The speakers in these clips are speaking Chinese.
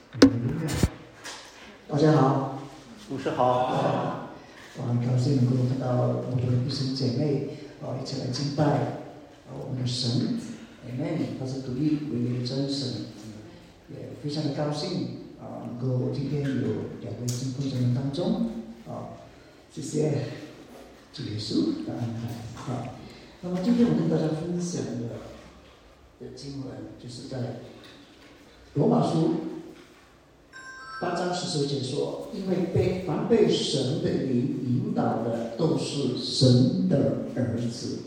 大家好， 牧师好。 我很高兴能够看到我们的弟兄姐妹一起来敬拜我们的神 Amen， 他是独一唯一的真神，也非常的高兴能够今天有两位敬奉在当中谢谢主耶稣的安排那么今天我跟大家分享的经文就是在罗马书8章19节说，因为凡被神的灵引导的都是神的儿子。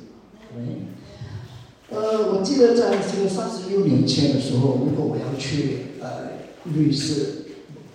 我记得在这个36年前的时候，如果我要去瑞士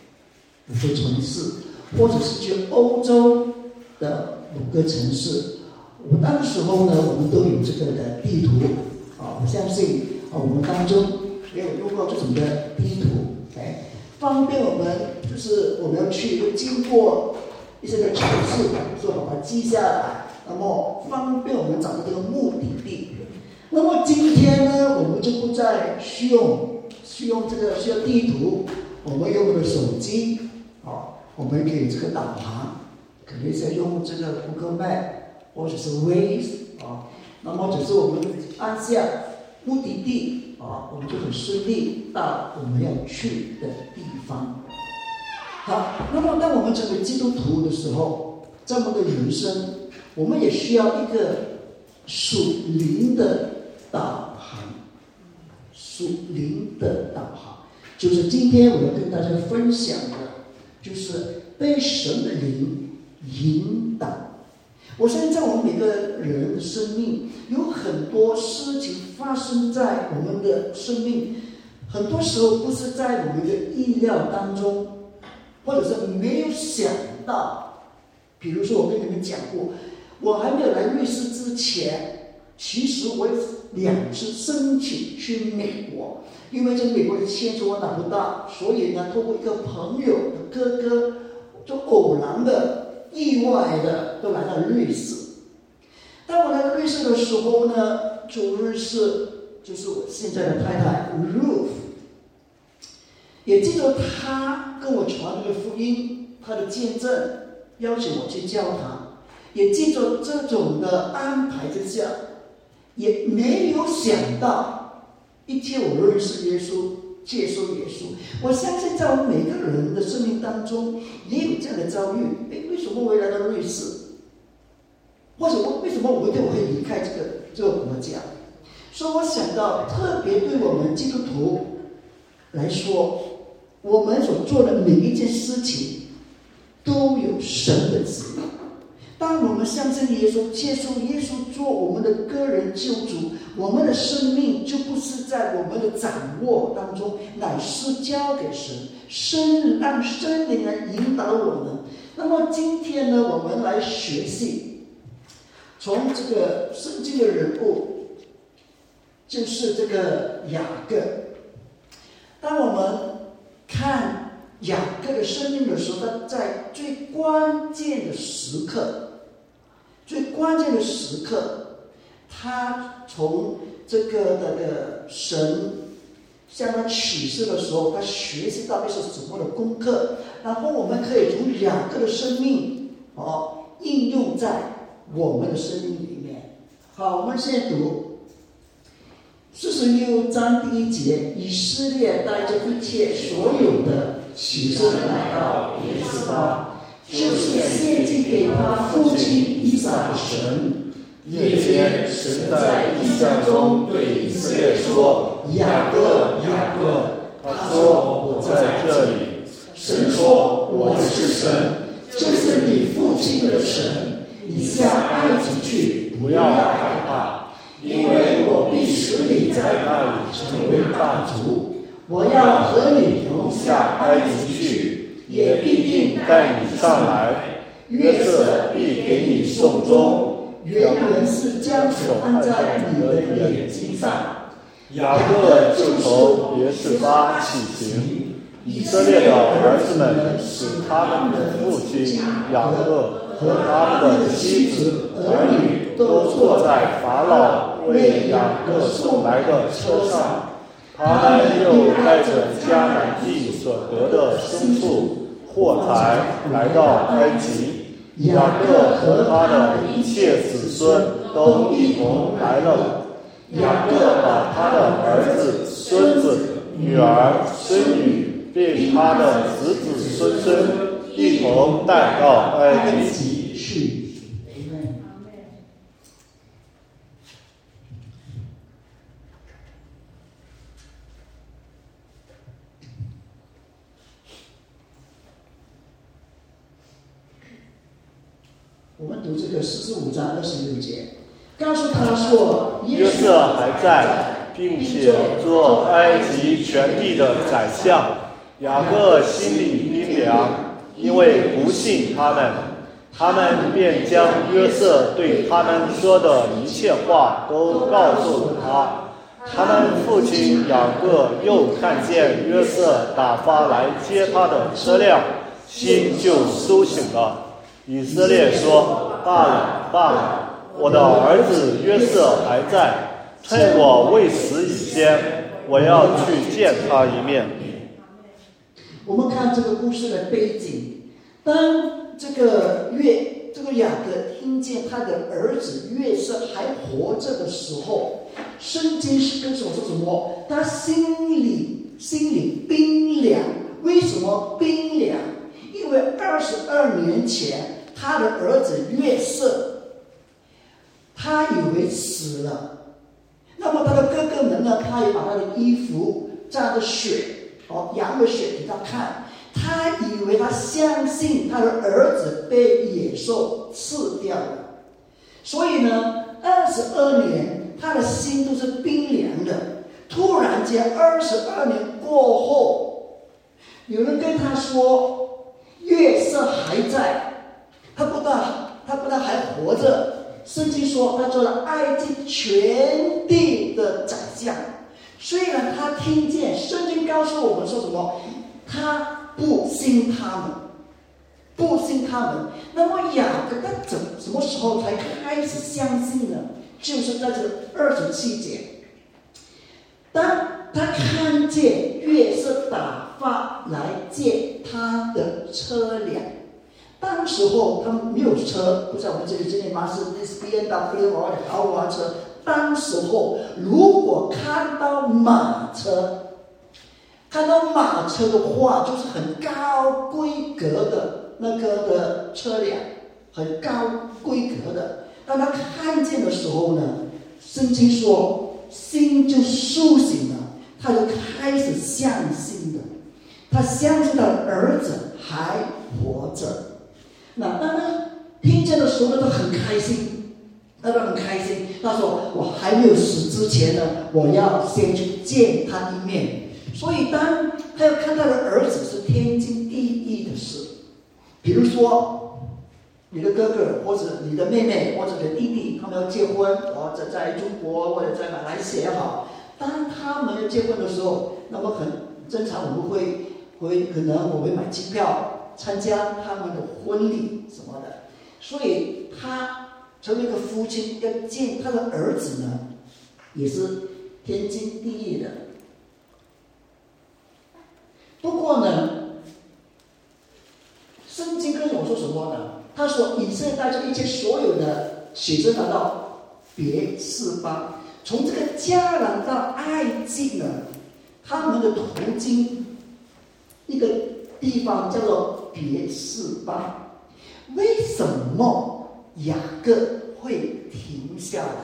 5个城市，或者是去欧洲的5个城市，我那个时候呢，我们都有这个的地图我相信我们当中也有用过这种的地图方便我们，就是我们要去会经过一些的城市，所以把它记下来，那么方便我们找到这个目的地。那么今天呢，我们就不再需要地图，我们用我们的手机我们可以这个导航，可以再用这个 Google Map 或者是 Waze 那么只是我们按下目的地我们就很顺利到我们要去的地方。好，那么当我们成为基督徒的时候，在我们的人生，我们也需要一个属灵的导航。属灵的导航，就是今天我要跟大家分享的，就是被神的灵引导。我相信在我们每个人的生命，有很多事情发生在我们的生命，很多时候不是在我们的意料当中，或者是没有想到。比如说我跟你们讲过，我还没有来瑞士之前，其实我有2次申请去美国，因为在美国的签证我拿不到，所以呢，透过一个朋友的哥哥，就偶然的、意外的都来到瑞士。当我来到瑞士的时候呢，就认识就是我现在的太太 Ruth， 也记得她跟我传这个福音，她的见证，邀请我去教堂，也记着这种的安排之下，也没有想到一天我认识耶稣，接受耶稣。我相信在我们每个人的生命当中也有这样的遭遇。为什么我会来到瑞士？或者为什么我们会离开这个国家？所以我想到，特别对我们基督徒来说，我们所做的每一件事情都有神的旨意。当我们相信耶稣，接受耶稣做我们的个人救主，我们的生命就不是在我们的掌握当中，乃是交给神，让圣灵来引导我们。那么今天呢，我们来学习从这个圣经的人物，就是这个雅各。当我们看雅各的生命的时候，他在最关键的时刻，他从这个的神向他启示的时候，他学习到底是什么的功课，然后我们可以从雅各的生命应用在我们的生命里面。好，我们现在读46章第1节，以色列带着一切所有的起身来到耶斯巴，就是献祭给他父亲以撒的神。 夜间，神在异象中对以色列说：“雅各，雅各。”他说：“我在这里。” 神说：“我是神，就是你父亲的神。你下埃及去， 不要害怕， 因为我必使你在那里成为大族。我要和你同下埃及去，也必定带你上来。约瑟必给你送终。原文是将手按在你的眼睛上。” 雅各就从别是巴起行，以色列的儿子们使他们的父亲雅各和他们的妻子儿女都坐在法老为雅各送来的车上，他们又带着迦南地所得的牲畜货财来到埃及，雅各和他的一切子孙都一同来了。雅各把他的儿子、孙子、女儿、孙女，并他的子子孙孙一同带到埃及去。 我们读这个45章26节，告诉他说， 约瑟还在，并且做埃及全地的宰相。雅各心里冰凉，因为不信他们。他们便将约瑟对他们说的一切话都告诉了他。他们父亲雅各又看见约瑟打发来接他的车辆，心就苏醒了。以色列说：罢了，罢了，我的儿子约瑟还在，趁我未死以先，我要去见他一面。 我们看这个故事的背景，当这个雅各听见他的儿子约瑟还活着的时候，圣经是跟我说什么？他心里冰凉。为什么冰凉？因为22年前他的儿子约瑟，他以为死了。那么他的哥哥们呢，他也把他的衣服沾着血，羊的血给他看。他以为他相信他的儿子被野兽吃掉了，所以呢，22年他的心都是冰凉的。突然间22年过后，有人跟他说约瑟还在，他不但还活着，圣经说他做了埃及全地的宰相。虽然他听见圣经告诉我们说什么，他不信他们。那么雅各他什么时候才开始相信呢？就是在这27节，当他看见约瑟打发来接他的车辆。当时候他们没有车，不在我们这里这里吗？是 BMW 或者豪华车。当时候如果看到马车的话，就是很高规格的那个的车辆，很高规格的。当他看见的时候呢，圣经说心就苏醒了，他就开始相信了。他相信他的儿子还活着。那当他听见的时候呢，他很开心。他说我还没有死之前呢，我要先去见他一面。所以当他要看他的儿子，是天经地义的事。比如说你的哥哥或者你的妹妹或者你的弟弟，他们要结婚，在中国或者在马来西亚也好，当他们要结婚的时候，那么很正常，我们可能我会买机票参加他们的婚礼什么的。所以他成为一个父亲要见他的儿子呢，也是天经地义的。不过呢，圣经跟我说什么呢？他说以色列带着一切所有的学生来到别是巴，从这个迦南到埃及呢，他们的途经一个地方叫做别是巴。为什么雅各会停下来？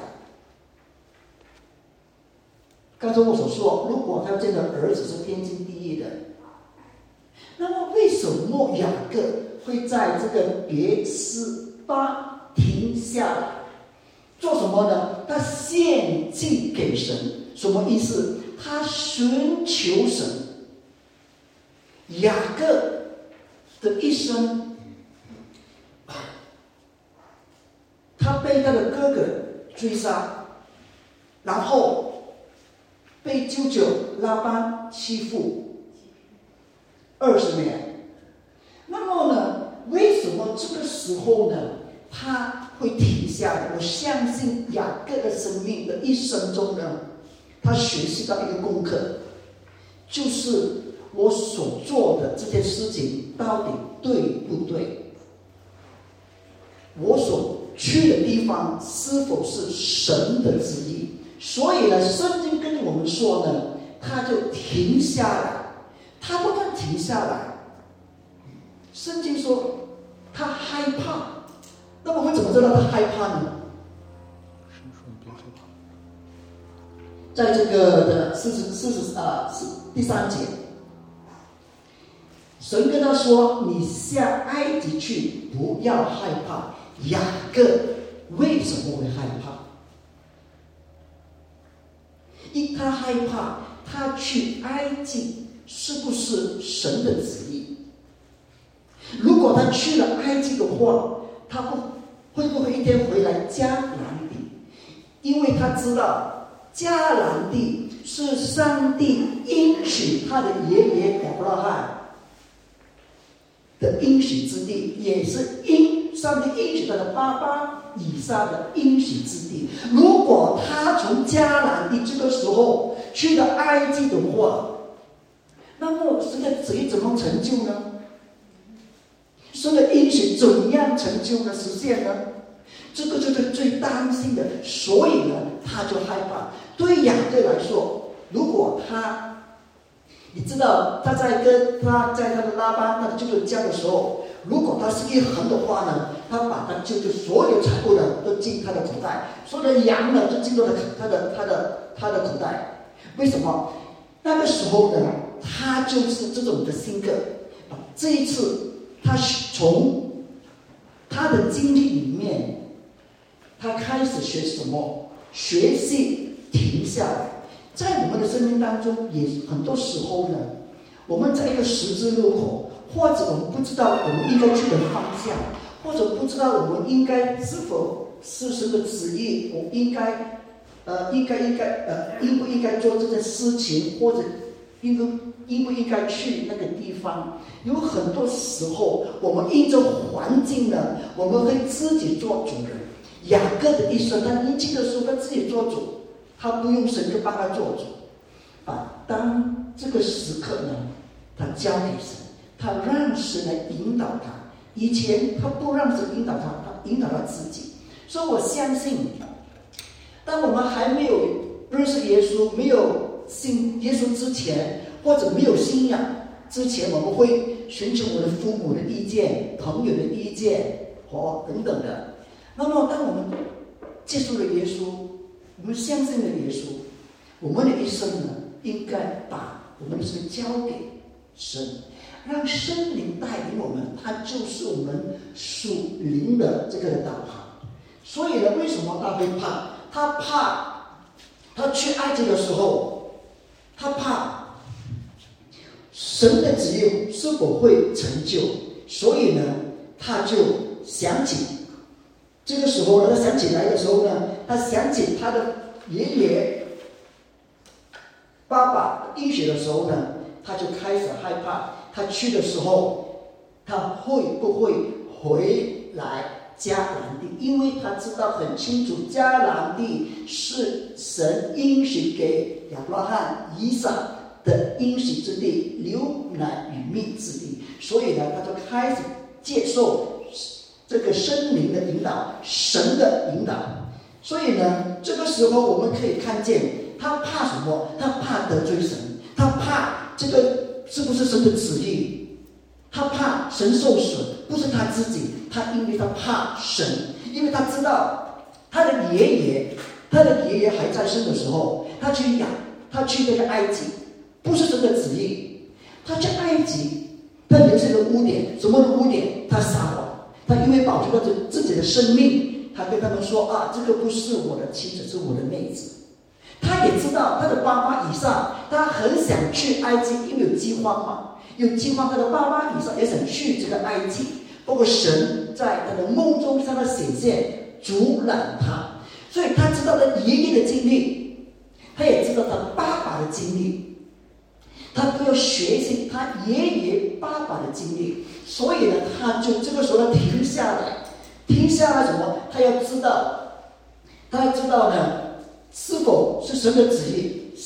刚才我所说，如果他见到儿子是天经地义的，那么为什么雅各会在这个别是巴停下来？做什么呢？他献祭给神。什么意思？他寻求神。雅各的一生，他被他的哥哥追杀，然后被舅舅拉班欺负20年。那么呢，为什么这个时候呢他会停下来？我相信雅各的生命的一生中呢，他学习到一个功课，就是我所做的这件事情到底对不对？我所去的地方是否是神的旨意？所以呢，圣经跟我们说呢，他就停下来，他不但停下来，圣经说他害怕。那么我们怎么知道他害怕呢？在这个的第3节，神跟他说：“你下埃及去，不要害怕。”雅各为什么会害怕？因他害怕，他去埃及是不是神的旨意？如果他去了埃及的话，他会不会一天回来迦南地？因为他知道迦南地是上帝应许他的爷爷亚伯拉罕的应许之地，也是上帝应许他的爸爸以撒的应许之地。如果他从迦南地这个时候去了埃及的话，那么神的旨意怎么成就呢？神的应许怎样成就呢？实现呢？这个就是最担心的。所以呢，他就害怕。对雅各来说，如果你知道他在他的拉班他的舅舅家的时候，如果他是一横的话呢，他把他舅舅所有财物的都进他的口袋，所有的羊呢就进入了他的口袋。为什么？那个时候呢，他就是这种的性格。这一次他从他的经历里面，他开始学什么？学习停下来。在我们的生命当中，也很多时候呢，我们在一个十字路口，或者我们不知道我们应该去的方向，或者不知道我们应该是否是神的旨意，我应不应该做这件事情，或者应不应该去那个地方。有很多时候我们因着环境呢，我们会自己做主人。雅各的一生，他年轻的时候他自己做主，他不用神就帮他做主。当这个时刻呢，他交给神，他让神来引导他。以前他不让神引导他，他引导他自己。所以我相信，当我们还没有认识耶稣，没有信耶稣之前，或者没有信仰之前，我们会寻求我们的父母的意见、朋友的意见等等的。那么当我们接受了耶稣，我们相信了耶稣，我们的一生呢，应该把我们的生交给神，让圣灵带领我们，他就是我们属灵的这个导航。所以呢，为什么他会怕？他怕他去埃及的时候，他怕神的旨意是否会成就。所以呢，他就想起这个时候呢，他想起来的时候呢，他想起他的爷爷爸爸应许的时候呢，他就开始害怕。他去的时候，他会不会回来迦南地？因为他知道很清楚，迦南地是神应许给亚伯拉罕、以撒的应许之地，流奶与蜜之地。所以呢，他就开始接受这个圣灵的引导，神的引导。所以呢，这个时候我们可以看见，他怕什么？他怕得罪神，他怕这个是不是神的旨意？他怕神受损，不是他自己，因为他怕神，因为他知道他的爷爷还在生的时候，他去那个埃及，不是神的旨意。他去埃及，他留下了污点，什么的污点？他撒谎。他因为保住了自己的生命，他跟他们说这个不是我的妻子，是我的妹子。他也知道他的爸爸以撒，他很想去埃及，因为有饥荒嘛，有饥荒，他的爸爸以撒也想去这个埃及。不过神在他的梦中向他显现，阻拦他。所以他知道他爷爷的经历，他也知道他爸爸的经历，他都要学习他爷爷爸爸的经历。所以呢，他就这个时候停下来什么？他要知道呢，是否是神的旨意。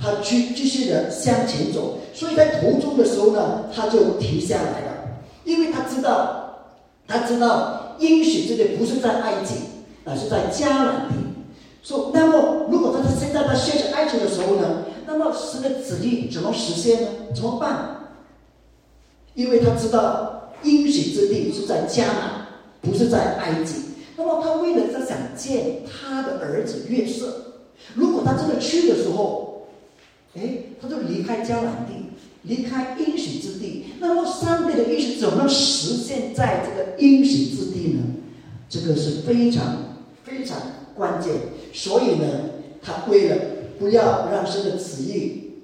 他继续的向前走，所以在途中的时候呢，他就停下来了，因为他知道应许之地不是在埃及，而是在迦南地。那么如果现在他陷在埃及的时候呢，那么神的旨意怎么实现呢？怎么办？因为他知道应许之地是在迦南，不是在埃及。那么他为了他想见他的儿子约瑟，如果他真的去的时候，他就离开迦南地，离开应许之地，那么上帝的应许怎么实现在这个应许之地呢？这个是非常非常关键。所以呢，他为了不要让神的旨意，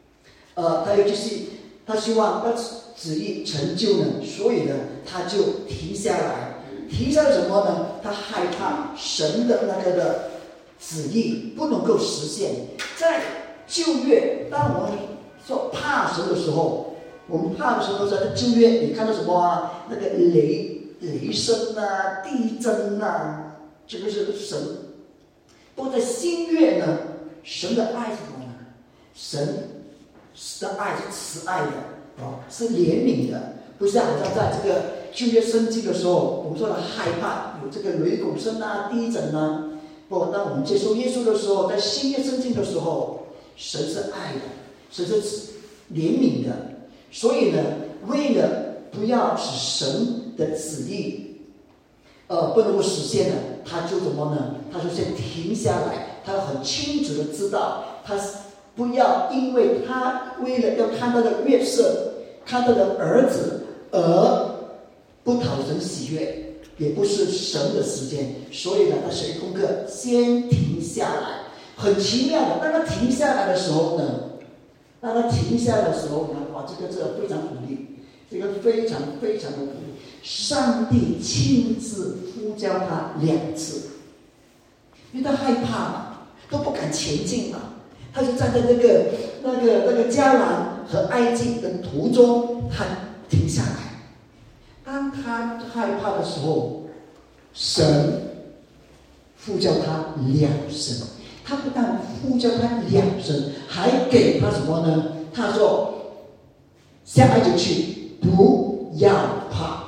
他希望他旨意成就呢，所以呢，他就停下来。停下来什么呢？他害怕神的那个的旨意不能够实现。在旧约，当我们说怕神的时候，我们怕的时候，在旧约你看到什么啊？那个雷声啊，地震啊，这个是神。不过在新约呢，神的爱是什么呢？神的爱是慈爱的，是怜悯的，不像好像在这个旧约圣经的时候，我们说的害怕有这个雷拱声啊、地震啊。不过当我们接受耶稣的时候，在新约圣经的时候，神是爱的，神是怜悯的。所以呢，为了不要使神的旨意不能够实现呢，他就怎么呢？他就先停下来，他很清楚的知道，他不要因为他为了要看到的约瑟，看到的儿子而不讨神喜悦，也不是神的时间。所以呢，他写功课先停下来。很奇妙的，当他停下来的时候呢，哇，这个非常鼓励，这个非常非常的鼓励。上帝亲自呼叫他2次，因为他害怕嘛，都不敢前进嘛，他就站在那个迦南和埃及的途中，他停下来。当他害怕的时候，神呼叫他2声。他不但呼叫他2声，还给他什么呢？他说：“下埃及去，不要怕，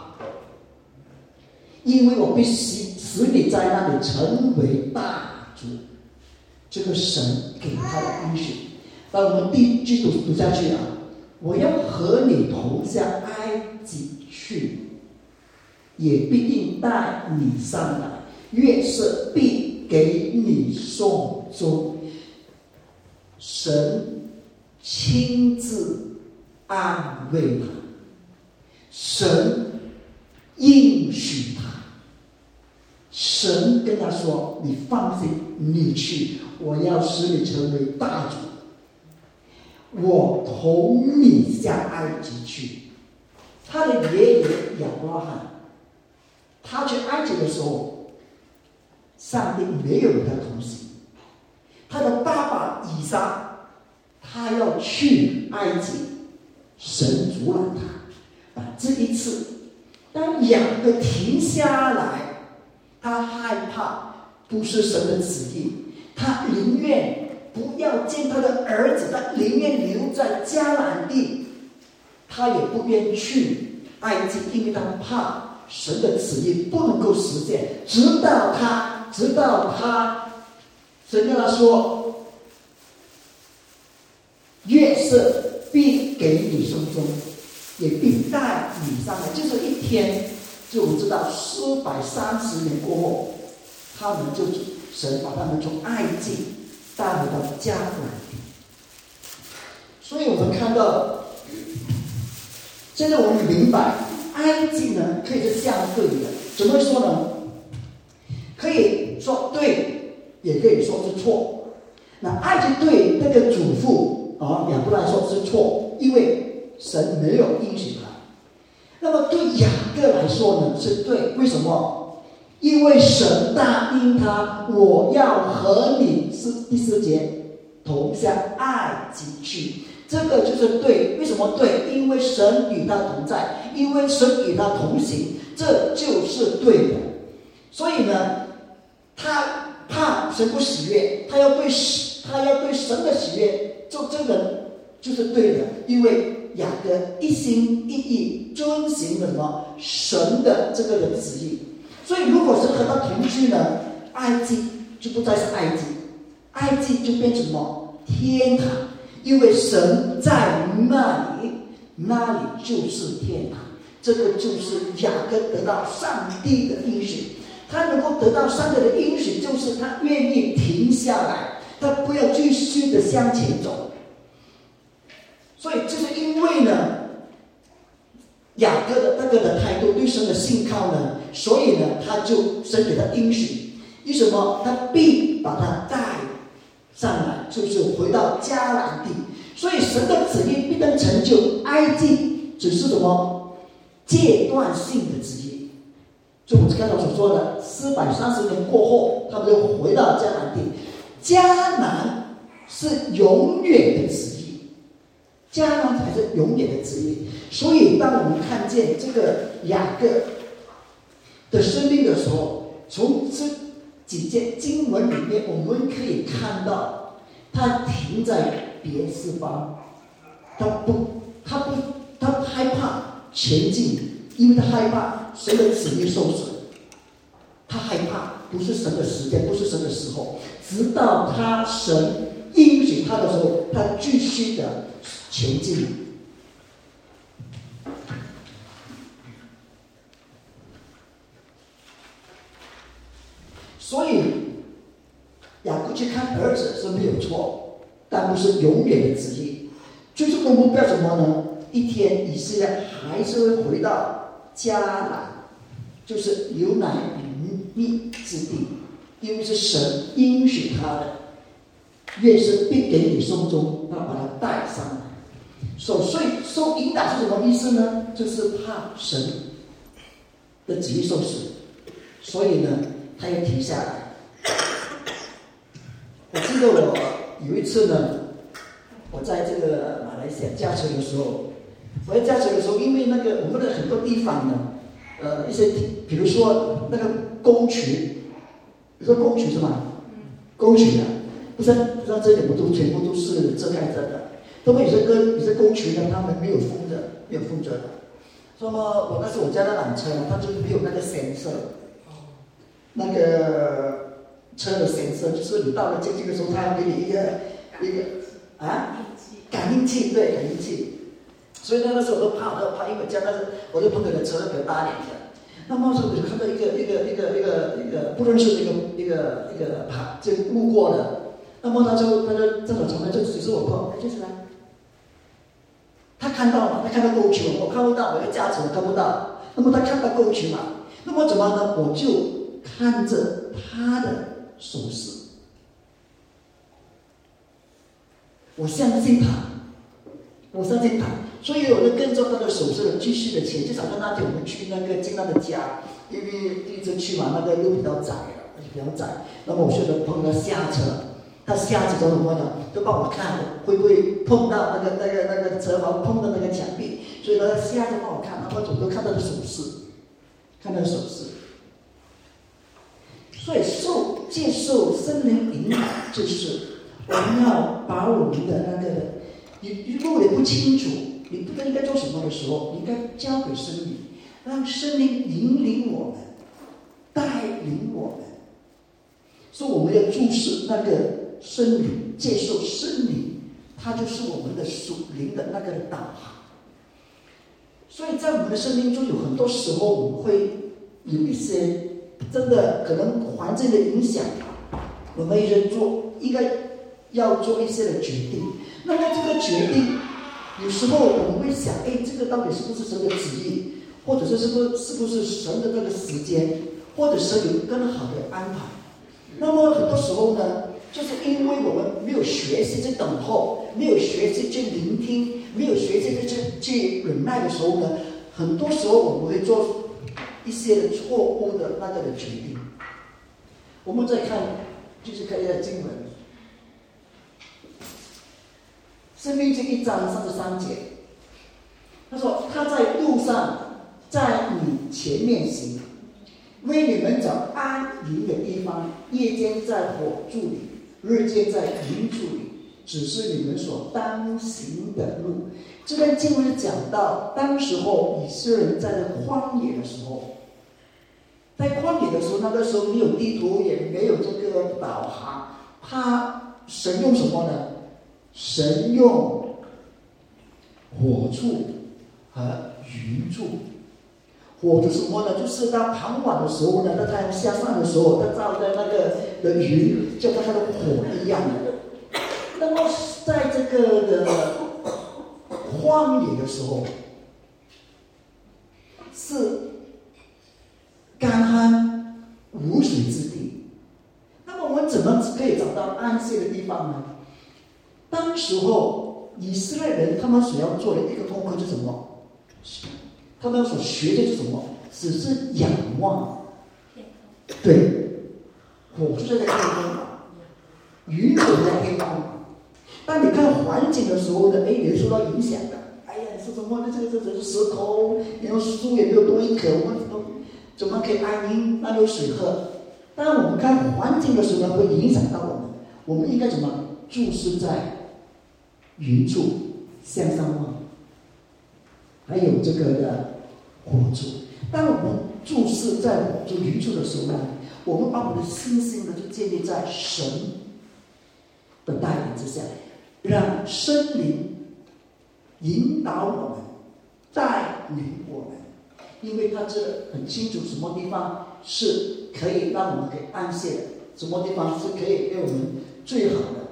因为我必使你在那里成为大族。”这个神给他的应许。当我们继续读下去啊，我要和你同下埃及去，也必定带你上来，约瑟必给你送终。神亲自安慰他，神应许他，神跟他说：“你放心，你去，我要使你成为大族，我同你下埃及去。”他的爷爷亚伯拉罕，他去埃及的时候，上帝没有与他同行。他的爸爸以撒，他要去埃及，神阻拦他。这一次，当雅各停下来，他害怕不是神的旨意，他宁愿不要见他的儿子，他宁愿留在迦南地，他也不愿去埃及，因为他怕神的旨意不能够实现。直到他神跟他说：“约瑟必给你送终，也必带你上来。”就是一天，就我们知道430年过后，神把他们从埃及带回到迦南地。所以我们看到，现在我们明白，埃及呢可以是相对的。怎么说呢？可以说对，也可以说是错。那埃及对那个祖父亚伯拉罕说是错，因为神没有应许他。那么对雅各来说呢是对，为什么？因为神答应他：“我要和你”，是第4节，同下埃及去。这个就是对。为什么对？因为神与他同在，因为神与他同行，这就是对的。所以呢，他怕神不喜悦，他要对神的喜悦做这人就是对的，因为雅各一心一意遵行了什么神的这个的旨意。所以如果是和他同居呢，埃及就不再是埃及，埃及就变成什么天堂，因为神在那里，那里就是天堂。这个就是雅各得到上帝的应许，他能够得到上帝的应许，就是他愿意停下来，他不要继续的向前走。所以就是因为呢，雅各的那个的态度，对神的信靠呢，所以呢，他就神给他应许，为什么？他必把他带上来，就是回到迦南地。所以神的旨意必能成就，埃及只是什么？阶段性的旨意，就我们刚才所说的430年过后，他们就回到迦南地。迦南是永远的旨意，迦南才是永远的旨意。所以当我们看见这个雅各的生命的时候，从这几节经文里面，我们可以看到他停在别是巴，他害怕前进，因为他害怕神的旨意受损，他害怕不是神的时间，不是神的时候，直到他神应许他的时候，他继续的前进。所以雅各去看儿子是没有错，但不是永远的旨意。最终的目标什么呢？一天以色列还是会回到迦南，就是流奶与蜜之地，因为是神应许他的，愿是必给你送终，他把他带上来。所以受引导是什么意思呢？就是怕神的旨意受损，所以呢，他要停下来。我记得我有一次呢，我在这个马来西亚驾车的时候，因为那个我们的很多地方呢，一些比如说那个沟渠，你说沟渠是吗？沟渠啊，不是这里不都全部都是遮盖着的，那么有些沟渠呢，他们没有封着的。那么我家的缆车呢，它就是没有那个sensor，那个车的sensor，就是你到了接近的时候，它要给你一个感应器，对，感应器。所以那时候我都怕，因为我的朋友的车比较大点的。那么我就看到一个不认识的一个就路过的，那么他就正好从那就指示我过，就是来。他看到嘛，他看到沟渠，我看不到，我的驾驶我看不到。那么他看到沟渠嘛，那么怎么呢？我就看着他的手势，我相信他。所以我就跟着他的手势继续的前，至少跟那天我们去那个金娜的家，因为第一次去嘛，那个路比较窄，那么我就的朋友下车，他下车之后呢，就帮我看会不会碰到那个车房碰到那个墙壁，所以他下车帮我看，那么我都看他的手势，所以接受圣灵引导，就是我们要把我们的那个，如果你不清楚，你不知道应该做什么的时候，你应该交给圣灵，让圣灵引领我们，带领我们。所以我们要注视那个圣灵，接受圣灵，它就是我们的属灵的那个导航。所以在我们的生命中，有很多时候我们会有一些真的可能环境的影响，我们应该要做一些的决定。那么这个决定，有时候我们会想，这个到底是不是神的旨意，或者是不是神的那个时间，或者神有更好的安排。那么很多时候呢，就是因为我们没有学习去等候，没有学习去聆听，没有学习去忍耐的时候呢，很多时候我们会做一些的错误的那个的决定。我们再看，就是看一下经文，申命记1章33节，他说：“他在路上，在你前面行，为你们找安营的地方，夜间在火柱里，日间在营柱里， 只是你们所当行的路。这段经文讲到，当时候以色列人在荒野的时候，在荒野的时候，那个时候没有地图，也没有这个导航，神用什么呢？神用火柱和云柱。火是什么呢？就是当傍晚的时候呢，当太阳下山的时候，它照在那个的云，就跟它的火一样的。那么在这个的荒野的时候，是干旱无水之地。那么我们怎么可以找到安息的地方呢？当时候以色列人他们所要做的一个功课是什么？他们所学的是什么？只是仰望。对，火就在天空，云就在天空。当你看环境的时候呢，你受到影响的。哎呀，是什么呢？这是石头，然后树也没有多一棵，我们怎么可以安宁？那有水喝。当我们看环境的时候呢，会影响到我们。我们应该怎么注视在云处向上望？还有这个的火柱。当我们注视在火柱云柱的时候呢，我们把我们的信心呢就建立在神的带领之下，让圣灵引导我们，带领我们，因为他知道很清楚什么地方是可以让我们可以安歇的，什么地方是可以给我们最好的。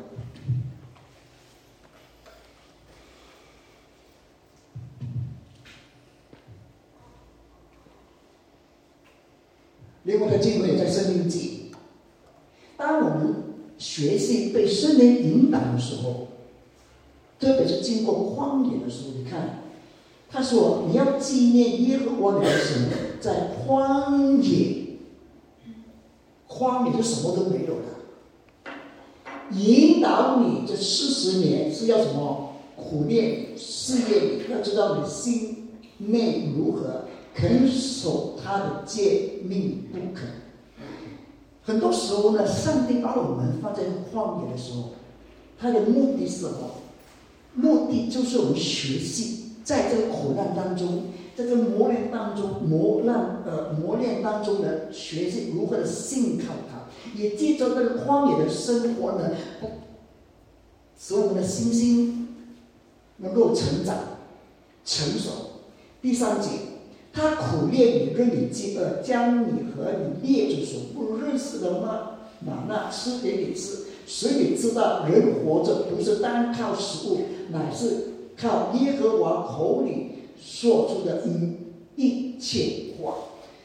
另外的经文也在申命记。当我们学习被圣灵引导的时候，特别是经过荒野的时候，你看他说你要纪念耶和华你的神在荒野就什么都没有了，引导你这40年是要什么？苦练试验你，要知道你心内如何，肯守他的诫命不肯。很多时候呢，上帝把我们放在荒野的时候，他的目的是什么？目的就是我们学习在这个苦难当中，在这个磨练当中，磨练当中呢，学习如何的信靠他，也借着这个荒野的生活呢，使我们的信心能够成长成熟。第3节，他苦练你，任你饥饿，将你和你列祖所不认识的玛纳吃给你吃，使你知道人活着不是单靠食物，乃是靠耶和华口里说出的一切话。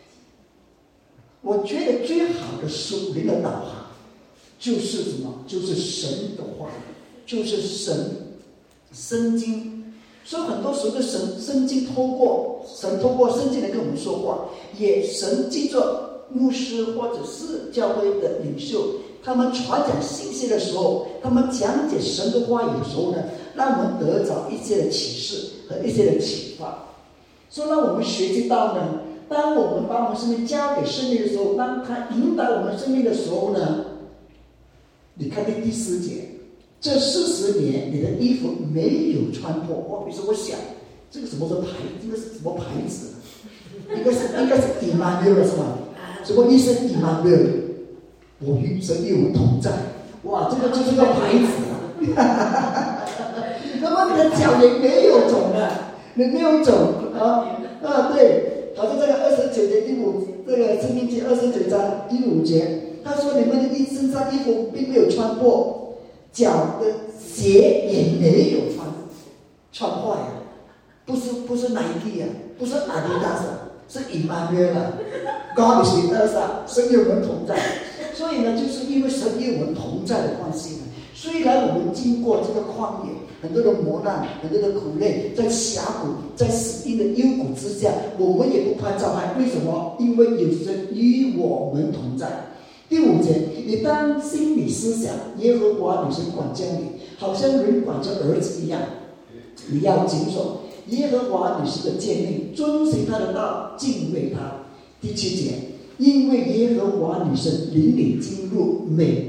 我觉得最好的属灵的导航就是什么？就是神的话，就是圣经。所以很多时候圣经通过圣经来跟我们说话，也神藉着牧师或者是教会的领袖，他们传讲信息的时候，他们讲解神的话语的时候呢，让我们得着一些的启示和一些的启发。所以让我们学习到呢，当我们把我们生命交给圣灵的时候，当他引导我们生命的时候呢，你看第4节，这40年你的衣服没有穿破。比如说我想这个什么是牌，这个是什么牌子？应该是以马内利是吧？什么意思？以马内利，我与神与我同在。哇，这个就是个牌子啊！那么你的脚也没有肿啊，你没有肿啊，对，好像这个29节第5，这个申命记29章第5节，他说你们的身上衣服并没有穿破，脚的鞋也没有穿坏啊，不是 Nike 啊，不是 Adidas 啊，是 Emmanuel God is with us 啊，神与我们同在。所以呢，就是因为神与我们同在的关系呢，虽然我们经过这个旷野，很多的磨难，很多的苦累，在峡谷，在死荫的幽谷之下，我们也不怕遭害。为什么？因为有神与我们同在。第5节，你当心里思想，耶和华你神管教你，好像人管着儿子一样。你要谨守耶和华你神的诫命，遵行他的道，敬畏他。第7节，因为耶和华你神领你进入美地，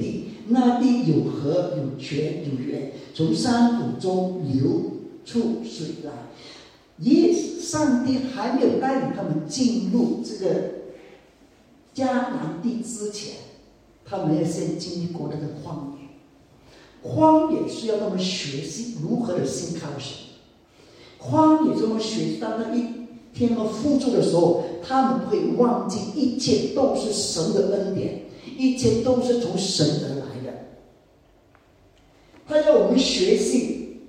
那地有河有泉有源，从山谷中流出水来。上帝还没有带领他们进入这个迦南地之前，他们要先经历过那个旷野。旷野是要他们学习如何的信靠神。旷野这么学习，当他一天他们付出的时候，他们会忘记一切都是神的恩典，一切都是从神而来的。他要我们学习，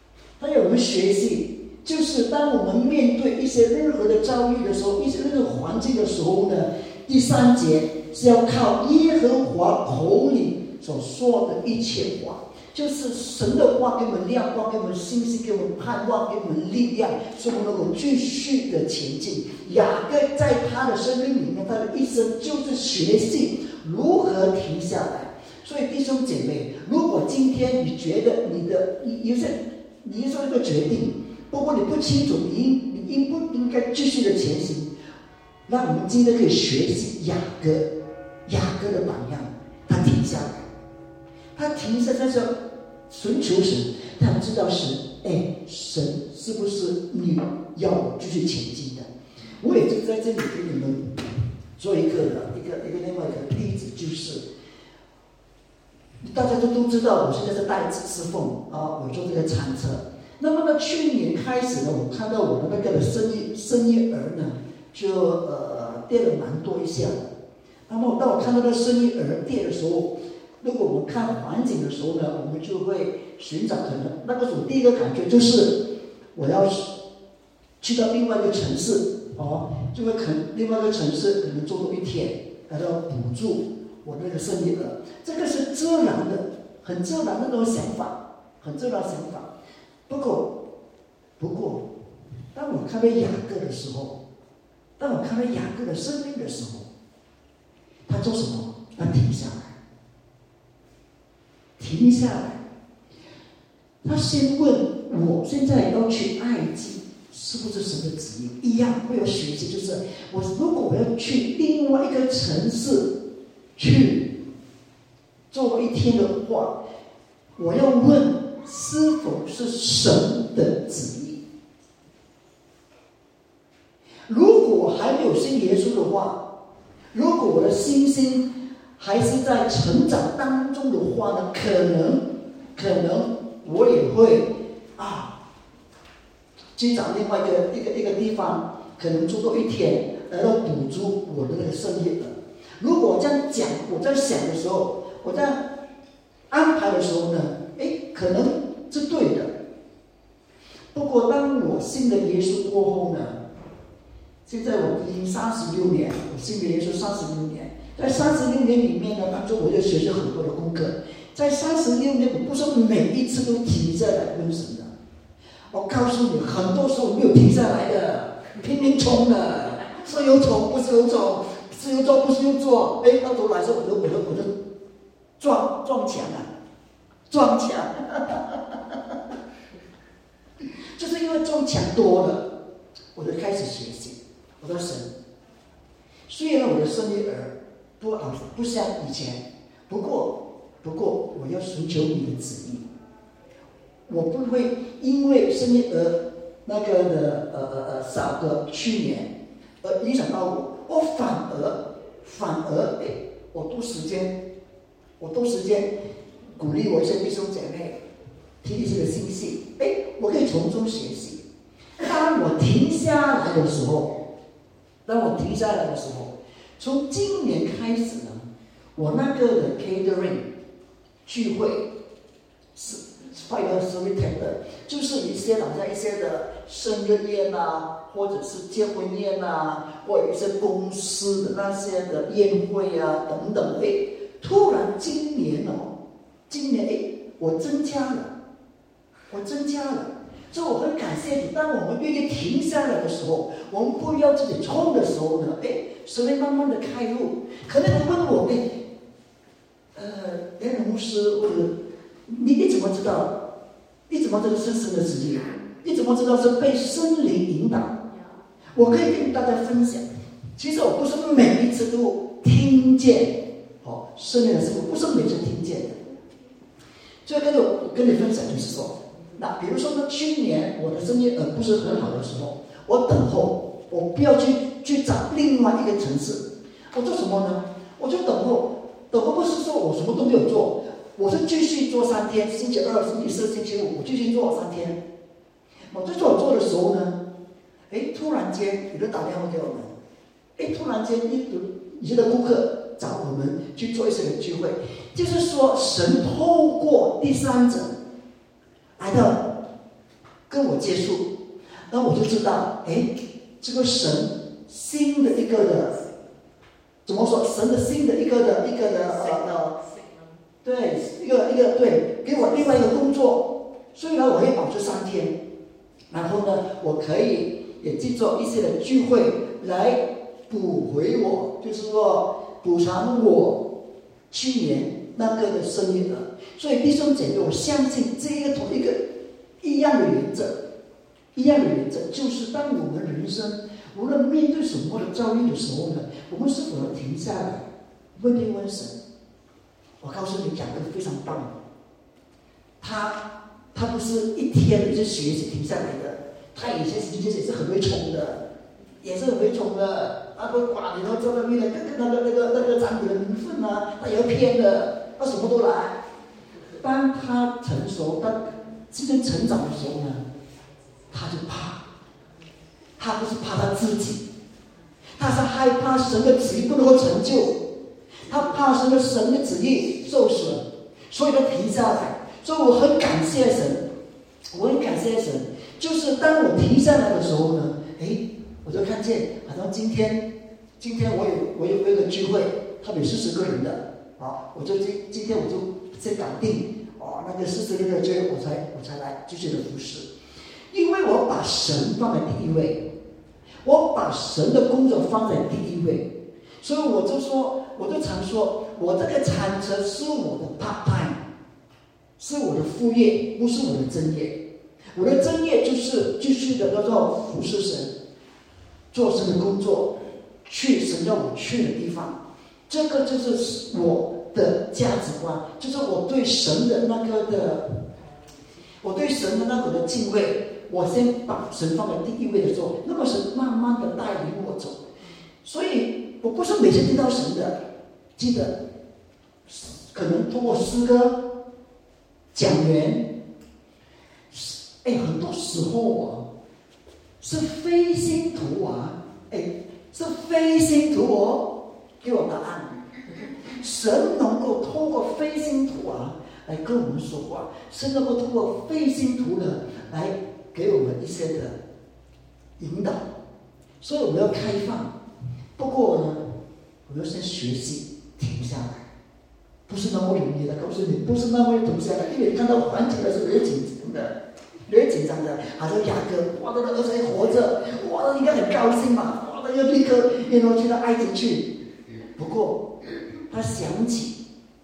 就是当我们面对一些任何的遭遇的时候，一些任何环境的时候呢，第3节是要靠耶和华口里所说的一切话，就是神的话给我们亮光，给我们信心，给我们盼望，给我们力量，使我们能够继续的前进。雅各在他的生命里面，他的一生就是学习如何停下来。所以弟兄姐妹，如果今天你觉得你做一个决定，不过你不清楚你应不应该继续的前行，那我们今天可以学习雅各的榜样，他停下来，他说寻求神，他知道神是不是你要我继续前进的。我也就在这里给你们做一个另外一个例子，就是大家都知道我现在是带子侍奉啊，我做这个餐车。那么呢，去年开始呢，我看到我的那个生意额呢，就跌了蛮多一下的。那么当我看到那生意额跌的时候，如果我们看环境的时候呢，我们就会寻找可能那个时候第一个感觉就是我要去到另外一个城市就会另外一个城市可能做多一天，来到补助我那个生意额。这个是自然的，很自然的那种想法，很自然的想法。不过，当我看到雅各的时候，当我看到雅各的生命的时候，他做什么？他停下来，他先问我现在要去埃及是不是神的旨意？一样会有学习，就是如果我要去另外一个城市去做一天的话，我要问是否是神的旨意。如果我还没有信耶稣的话，如果我的信心还是在成长当中的话呢，可能我也会去找另外一个地方，可能做多一天，来到补足我的那个生意额。如果我这样讲，我在想的时候，我在安排的时候呢，可能是对的。不过当我信了耶稣过后呢，现在我已经36年，我信了耶稣36年，在36年里面呢，当中我就学习很多的功课。在36年，我不是每一次都停下来问神的。我告诉你，很多时候没有停下来的，拼命冲的，是有冲不是有冲，是有做不是有做，到头来说我就撞墙，就是因为撞墙多了，我就开始学习。我说神，虽然我的生意额不像以前，不过我要寻求你的旨意。我不会因为生意额那个的少个去年而影响到我反而我多时间鼓励我一些弟兄姐妹，提一些的信息，我可以从中学习。当我停下来的时候，从今年开始呢，我那个的 catering 聚会是fire storyteller， 就是一些好像一些的生日宴或者是结婚宴或者一些公司的那些的宴会等等，突然今年我增加了，所以我很感谢你。当我们愿意停下来的时候，我们不要自己冲的时候呢，神会慢慢的开路。可能你问我，连人牧师或者你怎么知道？你怎么知道是神的旨意？你怎么知道是被圣灵引导？我可以跟大家分享，其实我不是每一次都听见圣灵的生活不是每人听见的。最后跟你分享就是说，那比如说呢，去年我的生意不是很好的时候，我等候，我不要去找另外一个城市，我做什么呢？我就等候，等候不是说我什么都没有做，我是继续做3天，星期二、星期四、星期五，我继续做3天。我在做的时候呢，突然间有人打电话给我们，突然间一些的顾客找我们去做一些的聚会，就是说神透过第三者来到跟我接触，那我就知道，这个神新的一个的，怎么说？神的新的一个的对，一个对，给我另外一个工作，所以呢，我会保持3天，然后呢，我可以也去做一些的聚会来补回我，就是说补偿我去年那个的生意额。所以弟兄姐妹，我相信这一个同一个一样的原则，就是当我们人生无论面对什么的遭遇的时候呢，我们是否能停下来问一问神？我告诉你，讲的非常棒，他不是一天就学习停下来的，他以前其实也是很会冲的，他不管你要做到为了那个长子的名分啊，他也要骗的，他什么都来。当他成熟，当真正成长的时候呢，他就怕，他不是怕他自己，他是害怕神的旨意不能够成就，他怕神的旨意受损，所以他停下来。所以我很感谢神，就是当我停下来的时候呢，我就看见，好像今天我有一个聚会，他们有40个人的，我就今天我就先搞定，那个40个人聚会，我才来继续的服侍，因为我把神放在第一位，我把神的工作放在第一位，所以我就常说，我这个餐车是我的 part time， 是我的副业，不是我的正业。我的正业就是继续的做服侍神，做神的工作，去神要我去的地方。这个就是我的价值观，就是我对神的那个的敬畏。我先把神放在第一位的时候，那么神慢慢的带领我走。所以我不是每天听到神的，记得可能通过诗歌、讲员。很多时候是非信徒给我答案。神能够透过非信徒来跟我们说话，神能够透过非信徒呢来给我们一些的引导，所以我们要开放。不过呢，我们要先学习停下来，不是那么容易的。告诉你，不是那么容易停下来，因为看到环境的时候有点紧张的，好像雅各，他的儿子还活着，应该很高兴嘛，他要立刻去到埃及去。不过他想起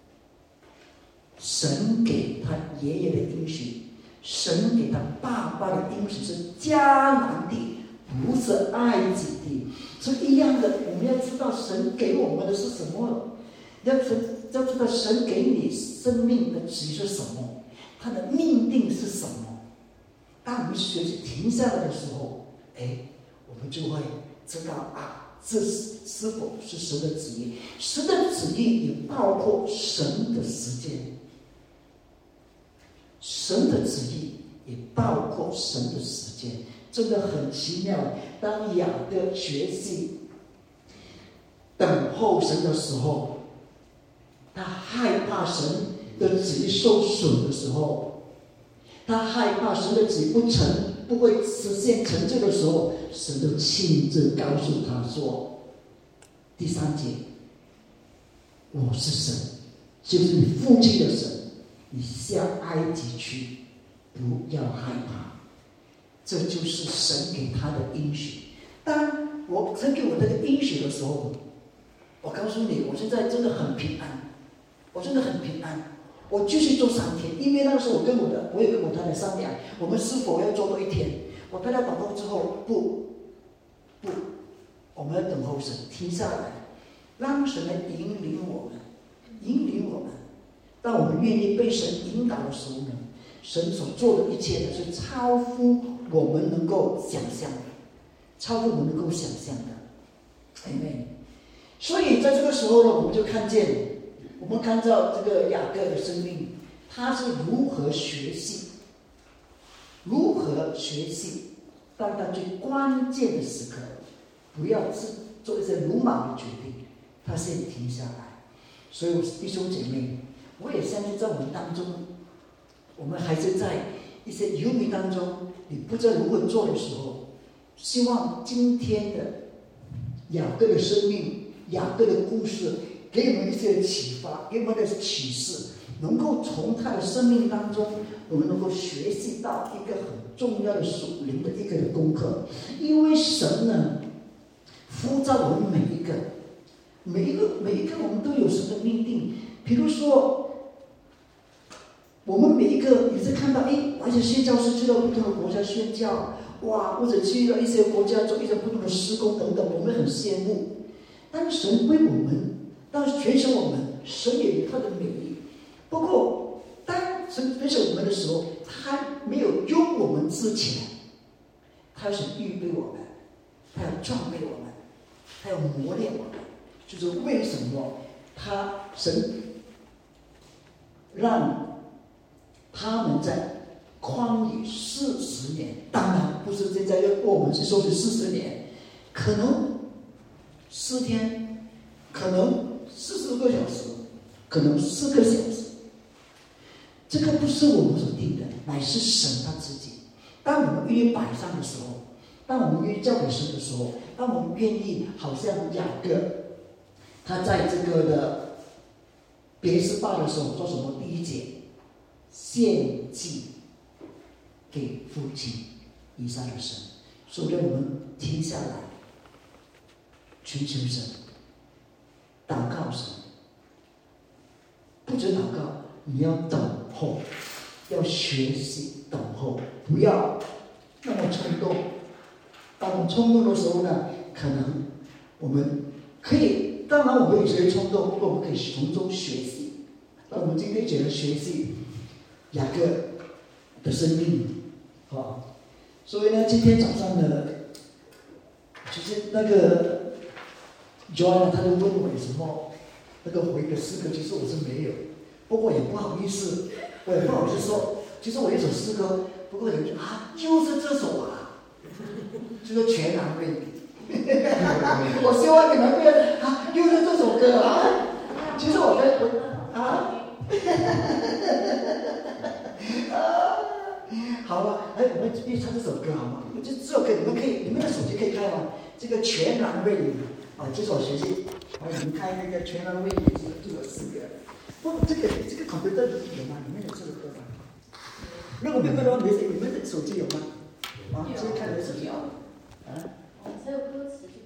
神给他爷爷的应许，神给他爸爸的应许是迦南地，不是埃及地。所以一样的，我们要知道神给我们的是什么，要知道神给你生命的旨意是什么，他的命定是什么。当我们学习停下来的时候，我们就会知道这是否是神的旨意。神的旨意也包括神的时间，神的旨意也包括神的时间，真的很奇妙。当雅各学习等候神的时候，他害怕神的旨意受损的时候，他害怕神的旨意不会实现成就的时候，神就亲自告诉他说，第3节，我是神，就是你父亲的神，你下埃及去，不要害怕。这就是神给他的应许。当神给我这个应许的时候，我告诉你，我现在真的很平安，我继续做3天，因为那个时候我也跟我太太商量，我们是否要做多1天。我太太祷告之后，不，我们要等候神，停下来，让神来引领我们， 引领我们。当我们愿意被神引导的时候呢，神所做的一切呢，是超乎我们能够想象的，超乎我们能够想象的。Amen。所以在这个时候呢，我们就看见，我们看到这个雅各的生命，他是如何学习，当他最关键的时刻，不要做一些鲁莽的决定，他先停下来。所以弟兄姐妹，我也相信在我们当中，我们还是在一些游迷当中，你不知道如何做的时候，希望今天的雅各的生命，雅各的故事，给我们一些启发，给我们的启示，能够从他的生命当中，我们能够学习到一个很重要的属灵的一个功课。因为神呢，呼召我们每一个我们都有神的命定。比如说，我们每一个也是看到，而且宣教士去到不同的国家宣教，哇，或者去到一些国家做一些不同的施工等等，我们很羡慕。但神为我们，当选选我们，神也有他的美意。不过，当神选选我们的时候，他还没有用我们之前，他是预备我们，他要装备我们，他要磨练我们。就是为什么神让他们在旷野40年，当然不是现在要我们是说是40年，可能4天，可能40个小时，可能4个小时，这个不是我们所定的，乃是神他自己。当我们愿意摆上的时候，当我们愿意交给神的时候，当我们愿意好像雅各，他在这个的别是巴的时候做什么？第1节，献祭给父亲以撒的神。所以让我们停下来，寻求神，祷告神。不止祷告，你要等候，要学习等候，不要那么冲动。当我们冲动的时候呢，可能我们可以，当然我们有些冲动，不过我们可以从中学习。那我们今天讲的学习雅各的生命所以呢，今天早上呢，其实那个 Joy 他就问我有什么那个回的诗歌，其实我是没有，不过也不好意思，我也不好意思说，其实我有一首诗歌，不过有人就是这首就是全然为你。我希望你们不要又是这首歌其实我好了，我们一起唱这首歌好吗？这首歌你们的手机可以看这个全然为你这是我学习，你们看那个全然为你这首诗歌。不，这个 computer 有吗？里面有这首歌吗？如果没有的话，你们的手机有吗？先看你的手机才有歌词。